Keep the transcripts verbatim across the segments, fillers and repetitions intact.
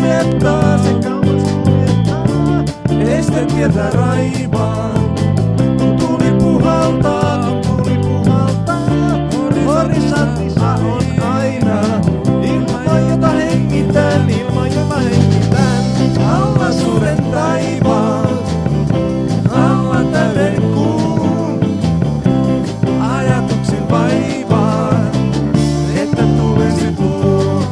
kuljettaa, se kauas kuljettaa. Este tietä raivaa, kun tuli puhaltaa, kun tuli puhaltaa. Horisontissa on aina ilma, jota hengitän, ilma, jota hengitän. Alla suuren taivaan, alla täyden kuun. Ajatuksin vaivaan, että tulisi tuo.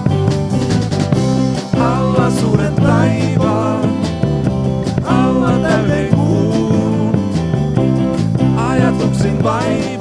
Alla suuren taivaan, alla täyden kuun. Ajatuksin vaivaan.